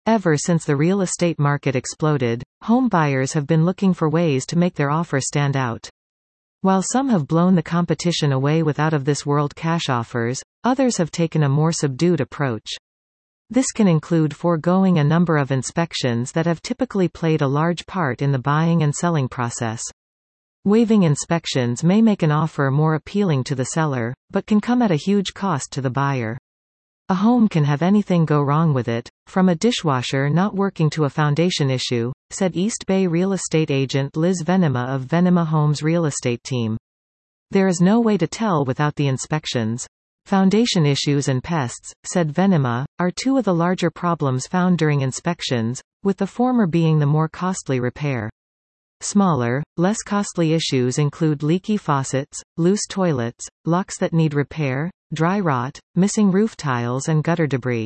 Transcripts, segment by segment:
Ever since the real estate market exploded, home buyers have been looking for ways to make their offer stand out. While some have blown the competition away with out-of-this-world cash offers, others have taken a more subdued approach. This can include foregoing a number of inspections that have typically played a large part in the buying and selling process. Waiving inspections may make an offer more appealing to the seller, but can come at a huge cost to the buyer. A home can have anything go wrong with it, from a dishwasher not working to a foundation issue, said East Bay real estate agent Liz Venema of Venema Homes Real Estate Team. There is no way to tell without the inspections. Foundation issues and pests, said Venema, are two of the larger problems found during inspections, with the former being the more costly repair. Smaller, less costly issues include leaky faucets, loose toilets, locks that need repair, dry rot, missing roof tiles and gutter debris.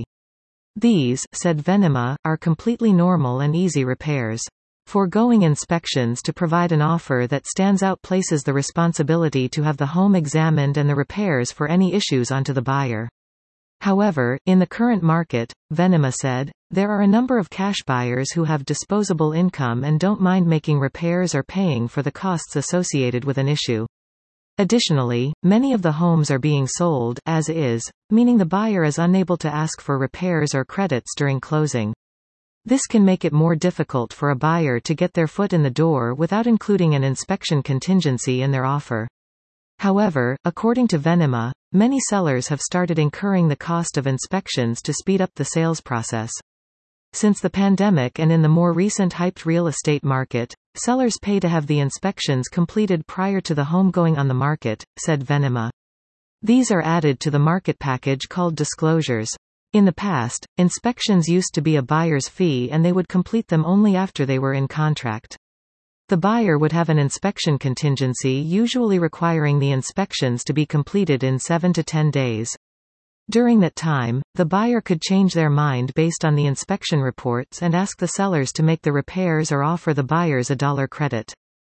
These, said Venema, are completely normal and easy repairs. Foregoing inspections to provide an offer that stands out places the responsibility to have the home examined and the repairs for any issues onto the buyer. However, in the current market, Venema said, there are a number of cash buyers who have disposable income and don't mind making repairs or paying for the costs associated with an issue. Additionally, many of the homes are being sold as is, meaning the buyer is unable to ask for repairs or credits during closing. This can make it more difficult for a buyer to get their foot in the door without including an inspection contingency in their offer. However, according to Venema, many sellers have started incurring the cost of inspections to speed up the sales process. Since the pandemic and in the more recent hyped real estate market, sellers pay to have the inspections completed prior to the home going on the market, said Venema. These are added to the market package called disclosures. In the past, inspections used to be a buyer's fee and they would complete them only after they were in contract. The buyer would have an inspection contingency, usually requiring the inspections to be completed in 7 to 10 days. During that time, the buyer could change their mind based on the inspection reports and ask the sellers to make the repairs or offer the buyers a dollar credit.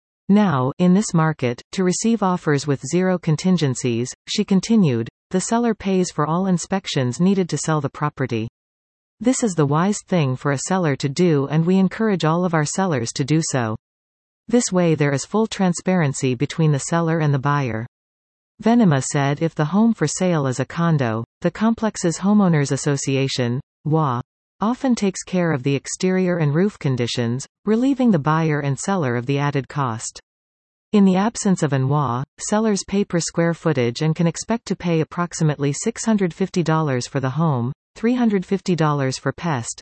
Now, in this market, to receive offers with zero contingencies, she continued, the seller pays for all inspections needed to sell the property. This is the wise thing for a seller to do, and we encourage all of our sellers to do so. This way there is full transparency between the seller and the buyer. Venema said if the home for sale is a condo, the complex's homeowners association, WA, often takes care of the exterior and roof conditions, relieving the buyer and seller of the added cost. In the absence of an WA, sellers pay per square footage and can expect to pay approximately $650 for the home, $350 for pest,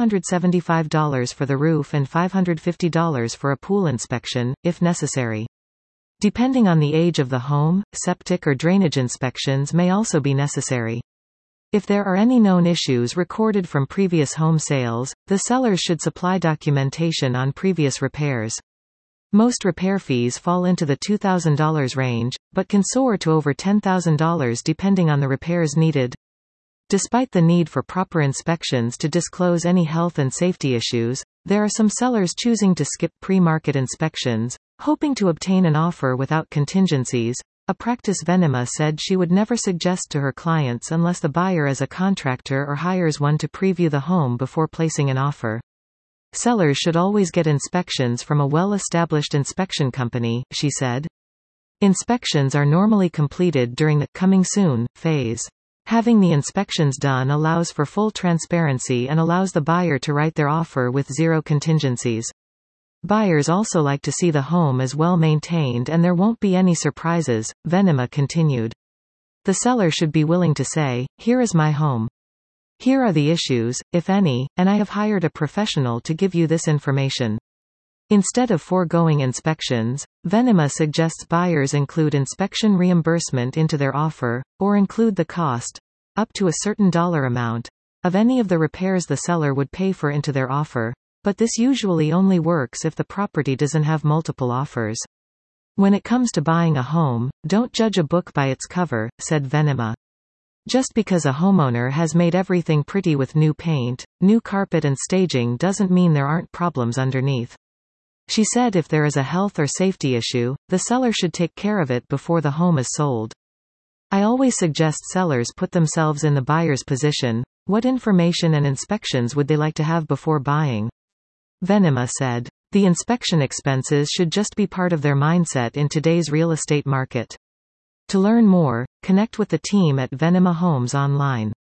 $275 for the roof and $550 for a pool inspection, if necessary. Depending on the age of the home, septic or drainage inspections may also be necessary. If there are any known issues recorded from previous home sales, the sellers should supply documentation on previous repairs. Most repair fees fall into the $2,000 range, but can soar to over $10,000 depending on the repairs needed. Despite the need for proper inspections to disclose any health and safety issues, there are some sellers choosing to skip pre-market inspections, hoping to obtain an offer without contingencies, a practice Venema said she would never suggest to her clients unless the buyer is a contractor or hires one to preview the home before placing an offer. Sellers should always get inspections from a well-established inspection company, she said. Inspections are normally completed during the coming soon phase. Having the inspections done allows for full transparency and allows the buyer to write their offer with zero contingencies. Buyers also like to see the home as well maintained and there won't be any surprises, Venema continued. The seller should be willing to say, here is my home. Here are the issues, if any, and I have hired a professional to give you this information. Instead of foregoing inspections, Venema suggests buyers include inspection reimbursement into their offer, or include the cost, up to a certain dollar amount, of any of the repairs the seller would pay for into their offer, but this usually only works if the property doesn't have multiple offers. When it comes to buying a home, don't judge a book by its cover, said Venema. Just because a homeowner has made everything pretty with new paint, new carpet and staging doesn't mean there aren't problems underneath. She said if there is a health or safety issue, the seller should take care of it before the home is sold. I always suggest sellers put themselves in the buyer's position. What information and inspections would they like to have before buying? Venema said. The inspection expenses should just be part of their mindset in today's real estate market. To learn more, connect with the team at Venema Homes online.